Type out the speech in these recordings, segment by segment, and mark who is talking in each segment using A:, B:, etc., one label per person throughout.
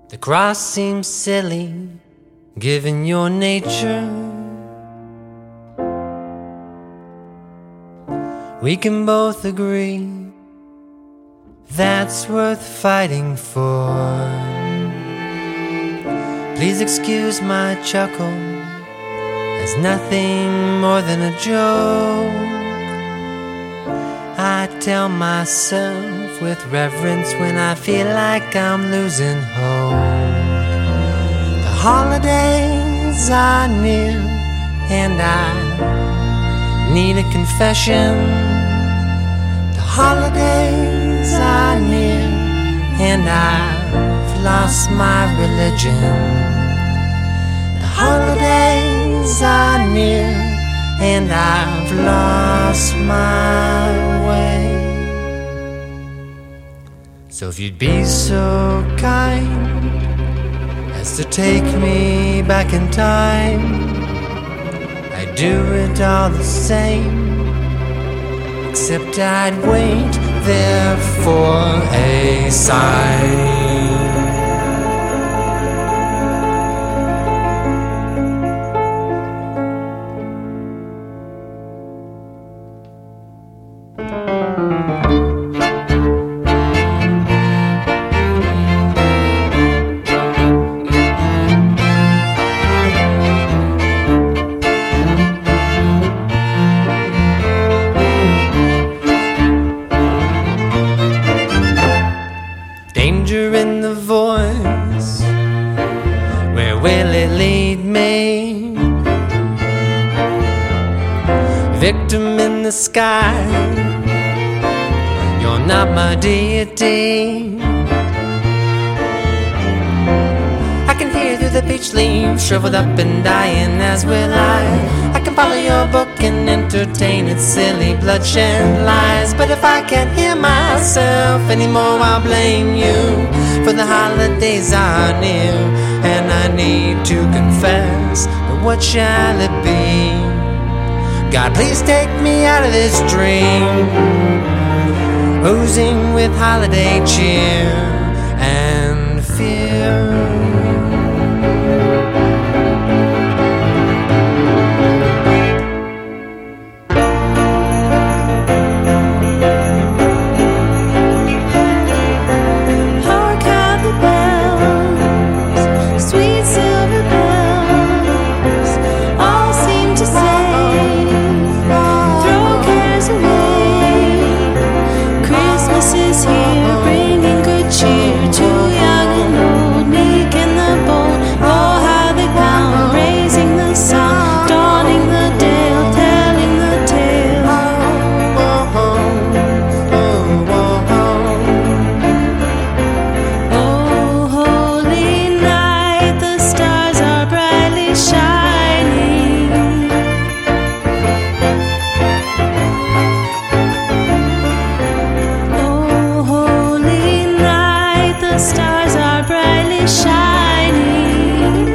A: The cross seems silly, given your nature. We can both agree that's worth fighting for. Please excuse my chuckle, as nothing more than a joke. I tell myself with reverence when I feel like I'm losing hope. The holidays are near and I need a confession. The holidays are near and I've lost my religion. The holidays are near and I've lost my way. So if you'd be so kind as to take me back in time, I'd do it all the same, except I'd wait there for a sign. Danger in the voice, where will it lead me? Victim in the sky, you're not my deity. I can hear through the beech leaves, shriveled up and dying, as will I can follow your book and entertain its silly bloodshed lies. But if I can't hear myself anymore, I'll blame you, for the holidays are near and I need to confess. But what shall it be? God, please take me out of this dream, oozing with holiday cheer and fear.
B: Stars are brightly shining.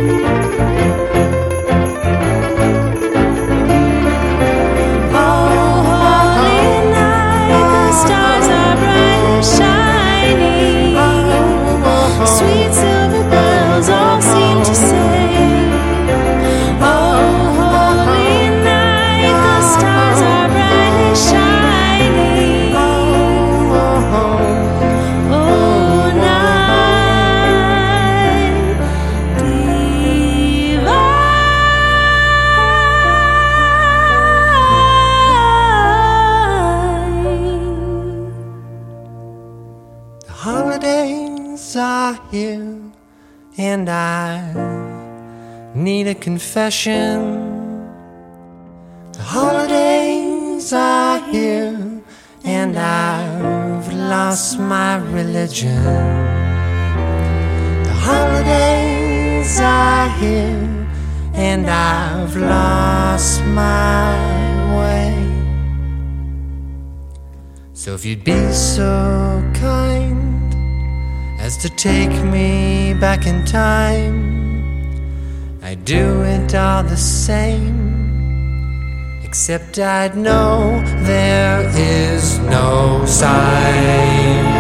B: Oh, holy night, the stars are brightly shining. Sweet silver bells all seem to say, oh, holy night, the stars are brightly shining. Oh,
A: holidays are here and I need a confession. The holidays are here and I've lost my religion. The holidays are here and I've lost my way. So if you'd be so kind as to take me back in time, I'd do it all the same, except I'd know there is no sign.